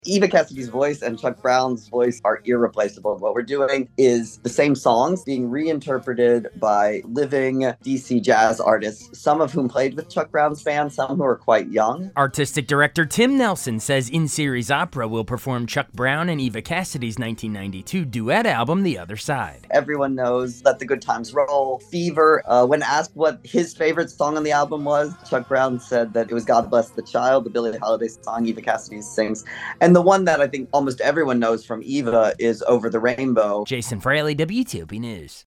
Eva Cassidy's voice and Chuck Brown's voice are irreplaceable. What we're doing is the same songs being reinterpreted by living DC jazz artists, some of whom played with Chuck Brown's band, some who are quite young. Artistic director Tim Nelson says In-Series Opera will perform Chuck Brown and Eva Cassidy's 1992 duet album, The Other Side. Everyone knows Let the Good Times Roll, Fever. When asked what his favorite song on the album was, Chuck Brown said that it was God Bless the Child, the Billie Holiday song Eva Cassidy sings. And the one that I think almost everyone knows from Eva is Over the Rainbow. Jason Fraley, WTOP News.